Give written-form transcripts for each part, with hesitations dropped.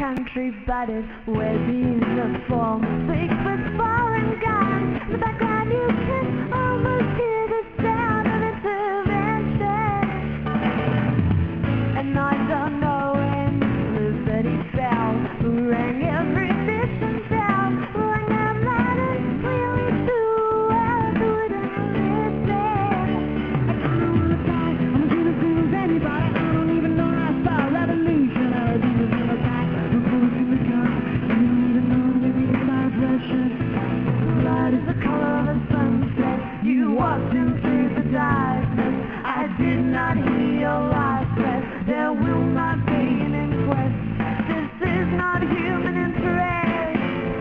country, but it wears uniform. 6 foot foreign gun. In the background you can almost hear the sound of intervention. And I don't know when Liberty fell, who rang every mission bell, rang them loud and clearly too well, who wouldn't listen. I don't know what it's like, I'm as innocent as anybody. I don't even know how to spell revolution. I was innocent in the back, the bullets in the gun. You don't even know what it is by oppression. Blood is the color of a sunset. You walked in through the darkness. I did not hear your last breath. There will not be an inquest. This is not human interest.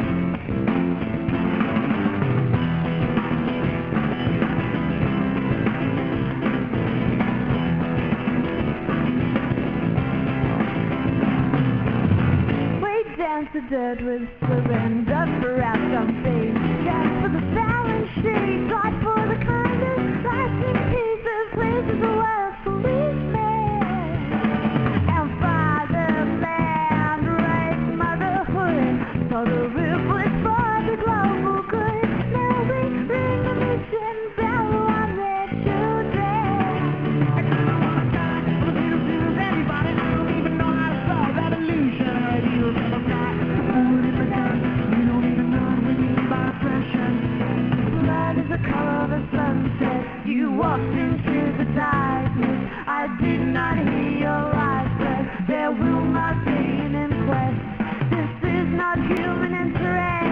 We dance the dirt with surrender for outcome fees. Dance for the balance sheet. Fight for the kindness. Life in pieces. Please is the worst policeman. And fatherland, rape, motherhood. So the ripple is for the global good. Now we ring the mission bell on their children. I don't know what I'm I'm as innocent as anybody. I don't even know how to spell revolution. I do from the back, the bullet in the gun. You don't even know what it means by oppression. Blood is the color of a sunset. You walked into the darkness. I did not hear your last breath. There will not be an inquest. This is not human interest.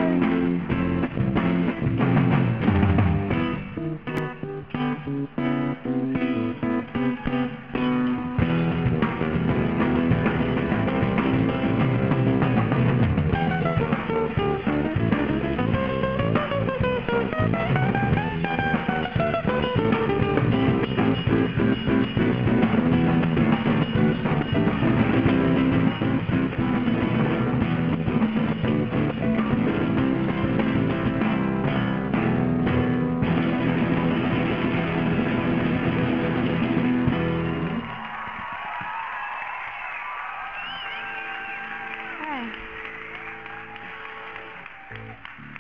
Hey.